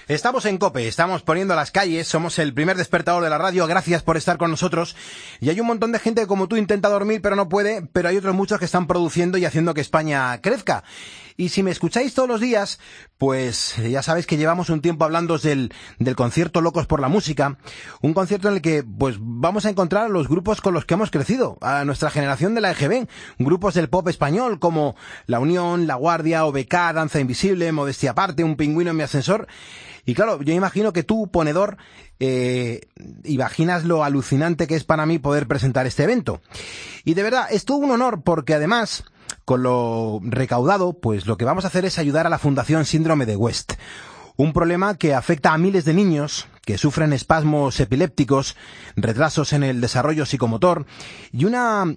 Estamos en COPE, estamos poniendo las calles, somos el primer despertador de la radio, gracias por estar con nosotros. Y hay un montón de gente que como tú intenta dormir pero no puede, pero hay otros muchos que están produciendo y haciendo que España crezca. Y si me escucháis todos los días, pues ya sabéis que llevamos un tiempo hablando del concierto Locos por la Música, un concierto en el que pues vamos a encontrar a los grupos con los que hemos crecido, a nuestra generación de la EGB, grupos del pop español como La Unión, La Guardia, OBK, Danza Invisible, Modestia Aparte, Un Pingüino en mi ascensor. Y claro, yo imagino que tú, ponedor, imaginas lo alucinante que es para mí poder presentar este evento. Y de verdad, es todo un honor porque además, con lo recaudado, pues lo que vamos a hacer es ayudar a la Fundación Síndrome de West. Un problema que afecta a miles de niños que sufren espasmos epilépticos, retrasos en el desarrollo psicomotor y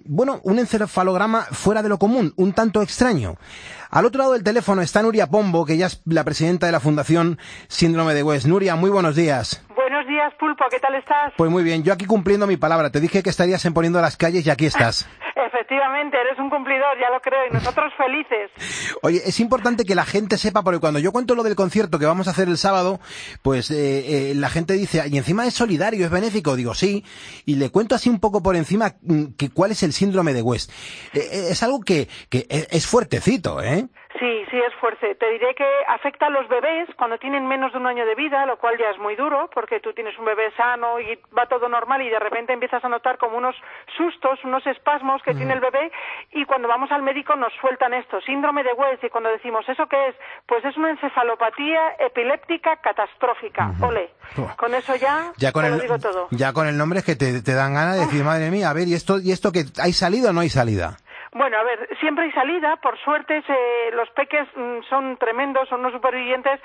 un encefalograma fuera de lo común, un tanto extraño. Al otro lado del teléfono está Nuria Pombo, que ella es la presidenta de la Fundación Síndrome de West. Nuria, muy buenos días. Buenos días, Pulpo, ¿qué tal estás? Pues muy bien, yo aquí cumpliendo mi palabra. Te dije que estarías en Poniendo las Calles y aquí estás. Efectivamente, eres un cumplidor, ya lo creo, y nosotros felices. Oye, es importante que la gente sepa, porque cuando yo cuento lo del concierto que vamos a hacer el sábado, pues la gente dice, y encima es solidario, es benéfico. Digo, sí, y le cuento así un poco por encima que cuál es el síndrome de West. Es algo que es fuertecito, ¿eh? Sí, es fuerte. Te diré que afecta a los bebés cuando tienen menos de un año de vida, lo cual ya es muy duro, porque tú tienes un bebé sano y va todo normal y de repente empiezas a notar como unos sustos, unos espasmos que tiene el bebé, y cuando vamos al médico nos sueltan esto, síndrome de West, y cuando decimos, ¿eso qué es? Pues es una encefalopatía epiléptica catastrófica. Ole. Con eso ya te lo digo todo. Ya con el nombre es que te dan ganas de decir, madre mía, a ver, ¿y esto que hay salida o no hay salida? Bueno, a ver, siempre hay salida, por suerte los peques son tremendos, son unos supervivientes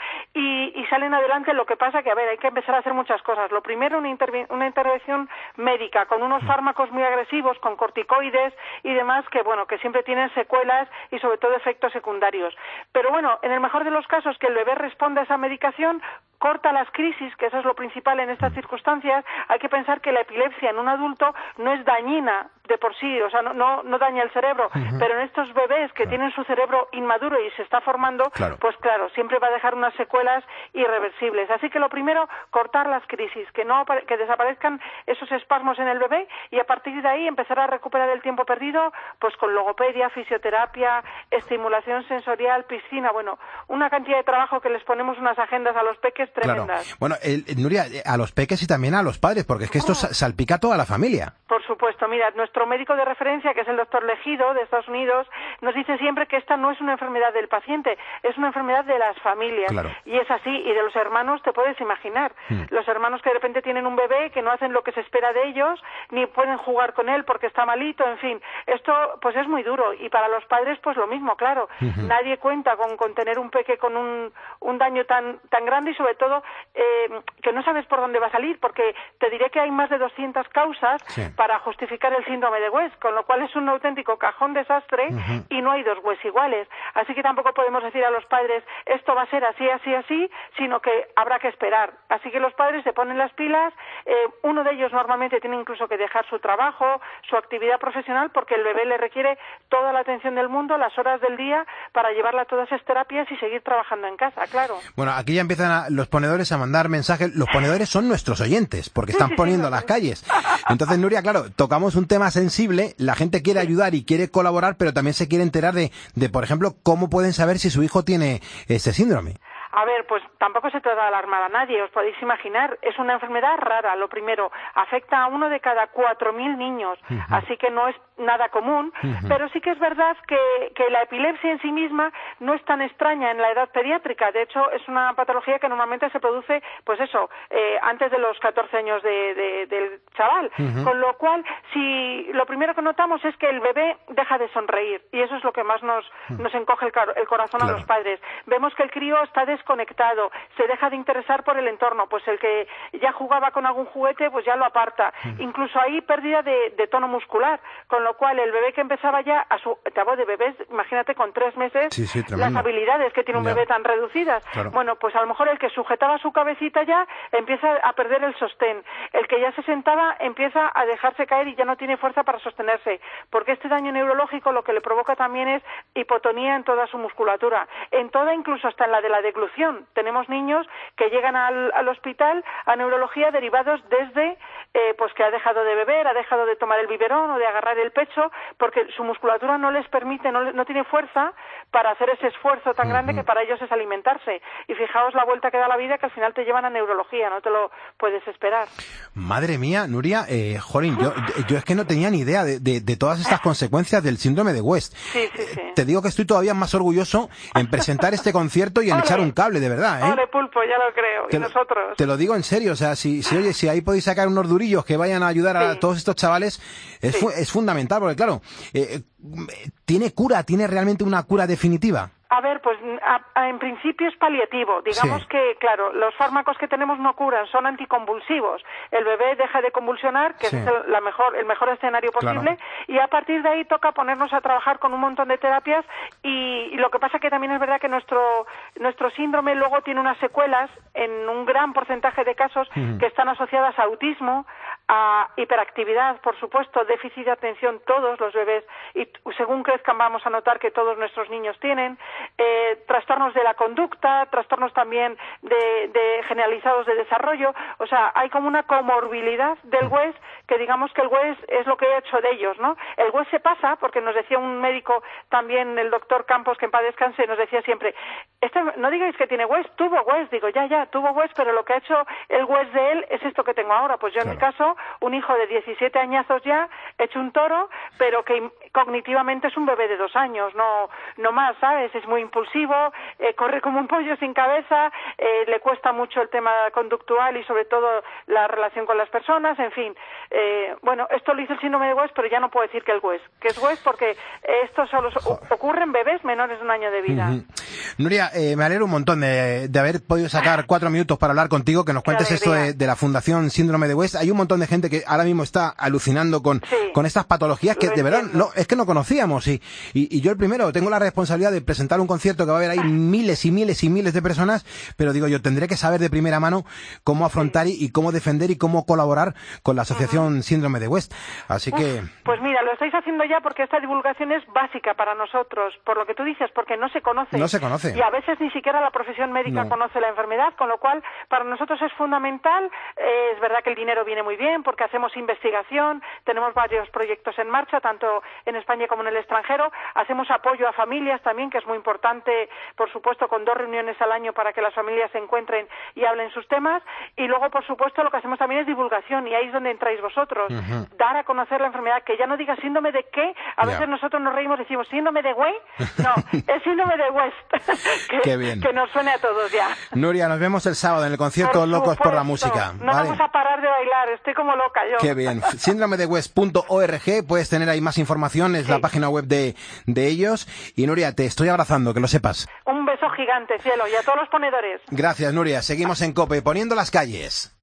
y salen adelante. Lo que pasa que, a ver, hay que empezar a hacer muchas cosas. Lo primero, una intervención médica con unos fármacos muy agresivos, con corticoides y demás, que bueno, que siempre tienen secuelas y sobre todo efectos secundarios. Pero bueno, en el mejor de los casos, que el bebé responda a esa medicación, corta las crisis, que eso es lo principal en estas circunstancias. Hay que pensar que la epilepsia en un adulto no es dañina de por sí, o sea, no daña el cerebro, pero en estos bebés que tienen su cerebro inmaduro y se está formando, pues claro, siempre va a dejar unas secuelas irreversibles. Así que lo primero, cortar las crisis, que desaparezcan esos espasmos en el bebé y a partir de ahí empezar a recuperar el tiempo perdido, pues con logopedia, fisioterapia, estimulación sensorial, piscina, bueno, una cantidad de trabajo que les ponemos unas agendas a los peques tremendas. Claro. Bueno, Nuria, a los peques y también a los padres, porque es que esto salpica a toda la familia. Por supuesto, mira, nuestro médico de referencia, que es el doctor Legido, de Estados Unidos, nos dice siempre que esta no es una enfermedad del paciente, es una enfermedad de las familias. Claro. Y es así, y de los hermanos te puedes imaginar. Los hermanos que de repente tienen un bebé, que no hacen lo que se espera de ellos, ni pueden jugar con él porque está malito, en fin. Esto, pues es muy duro. Y para los padres, pues lo mismo, claro. Nadie cuenta con tener un peque con un daño tan grande y sobre todo que no sabes por dónde va a salir, porque te diré que hay más de 200 causas para justificar el síndrome de West, con lo cual es un auténtico cajón desastre y no hay dos West iguales. Así que tampoco podemos decir a los padres, esto va a ser así, sino que habrá que esperar. Así que los padres se ponen las pilas, uno de ellos normalmente tiene incluso que dejar su trabajo, su actividad profesional, porque el bebé le requiere toda la atención del mundo, las horas del día, para llevarla a todas esas terapias y seguir trabajando en casa, claro. Bueno, aquí ya empiezan los ponedores a mandar mensajes. Los ponedores son nuestros oyentes, porque están poniendo las calles. Entonces, Nuria, claro, tocamos un tema sensible, la gente quiere ayudar y quiere colaborar, pero también se quiere enterar de, por ejemplo, cómo pueden saber si su hijo tiene este síndrome. A ver, pues tampoco se trata de alarmar a nadie, os podéis imaginar. Es una enfermedad rara, lo primero. Afecta a 1 de cada 4.000 niños, así que no es nada común, pero sí que es verdad que la epilepsia en sí misma no es tan extraña en la edad pediátrica. De hecho, es una patología que normalmente se produce, pues eso, antes de los 14 años del chaval. Con lo cual, si lo primero que notamos es que el bebé deja de sonreír, y eso es lo que más nos encoge el corazón a los padres. Vemos que el crío está desconectado, se deja de interesar por el entorno, pues el que ya jugaba con algún juguete, pues ya lo aparta. Incluso hay pérdida de tono muscular, con lo cual el bebé que empezaba ya te hablo de bebés, imagínate con 3 meses, las habilidades que tiene un bebé tan reducidas. Claro. Bueno, pues a lo mejor el que sujetaba su cabecita ya empieza a perder el sostén, el que ya se sentaba empieza a dejarse caer y ya no tiene fuerza para sostenerse, porque este daño neurológico lo que le provoca también es hipotonía en toda su musculatura, en toda, incluso hasta en la de la deglución, evolución. Tenemos niños que llegan al hospital a neurología derivados desde pues que ha dejado de beber, ha dejado de tomar el biberón o de agarrar el pecho, porque su musculatura no les permite, no tiene fuerza para hacer ese esfuerzo tan grande que para ellos es alimentarse. Y fijaos la vuelta que da la vida, que al final te llevan a neurología, no te lo puedes esperar. Madre mía, Nuria, jolín, yo es que no tenía ni idea de todas estas consecuencias del síndrome de West. Sí. Te digo que estoy todavía más orgulloso en presentar este concierto y en echar un cable, de verdad, ¿eh? Ole, Pulpo, ya lo creo, y nosotros. Te lo digo en serio, o sea, si ahí podéis sacar unos durillos que vayan a ayudar a todos estos chavales, es fundamental, porque claro, tiene realmente una cura definitiva. A ver, pues en principio es paliativo. Digamos que, claro, los fármacos que tenemos no curan, son anticonvulsivos. El bebé deja de convulsionar, que es el mejor escenario posible, y a partir de ahí toca ponernos a trabajar con un montón de terapias y lo que pasa que también es verdad que nuestro síndrome luego tiene unas secuelas en un gran porcentaje de casos que están asociadas a autismo, a hiperactividad, por supuesto, déficit de atención, todos los bebés, y según crezcan vamos a notar que todos nuestros niños tienen, trastornos de la conducta, trastornos también de generalizados de desarrollo, o sea, hay como una comorbilidad del WES, que digamos que el WES es lo que he hecho de ellos, ¿no? El WES se pasa, porque nos decía un médico también, el doctor Campos, que en paz descanse, nos decía siempre, no digáis que tiene WES, tuvo WES, digo, ya, tuvo WES, pero lo que ha hecho el WES de él es esto que tengo ahora. Pues yo en mi caso, un hijo de 17 añazos ya, hecho un toro, pero que cognitivamente es un bebé de 2 años, no más, ¿sabes? Es muy impulsivo, corre como un pollo sin cabeza, le cuesta mucho el tema conductual y sobre todo la relación con las personas, en fin. Bueno, esto lo hizo el síndrome de West, pero ya no puedo decir que es West porque esto solo ocurre en bebés menores de 1 año de vida. Nuria, me alegro un montón de haber podido sacar 4 minutos para hablar contigo, que nos cuentes esto de la Fundación Síndrome de West. Hay un montón de gente que ahora mismo está alucinando con estas patologías que de verdad es que no conocíamos y yo el primero tengo la responsabilidad de presentar un concierto que va a haber ahí miles y miles y miles de personas, pero digo yo tendré que saber de primera mano cómo afrontar y cómo defender y cómo colaborar con la Asociación Síndrome de West. Así que... Pues mira, lo estáis haciendo ya porque esta divulgación es básica para nosotros, por lo que tú dices, porque no se conoce. No se conoce. Y a veces ni siquiera la profesión médica conoce la enfermedad, con lo cual para nosotros es fundamental. Es verdad que el dinero viene muy bien porque hacemos investigación, tenemos varios proyectos en marcha, tanto en España como en el extranjero. Hacemos apoyo a familias también, que es muy importante, por supuesto, con 2 reuniones al año para que las familias se encuentren y hablen sus temas. Y luego, por supuesto, lo que hacemos también es divulgación, y ahí es donde entráis vosotros. Dar a conocer la enfermedad, que ya no diga síndrome de qué. A veces nosotros nos reímos y decimos síndrome de güey. No, es síndrome de West. Qué bien. Que nos suene a todos ya. Nuria, nos vemos el sábado en el concierto Locos por la Música. No vamos a parar de bailar, estoy como loca yo. Qué bien. síndromedewest.org, puedes tener ahí más información, es la página web de ellos. Y Nuria, te estoy abrazando, que lo sepas. Un beso gigante, cielo, y a todos los ponedores. Gracias, Nuria. Seguimos en COPE, poniendo las calles.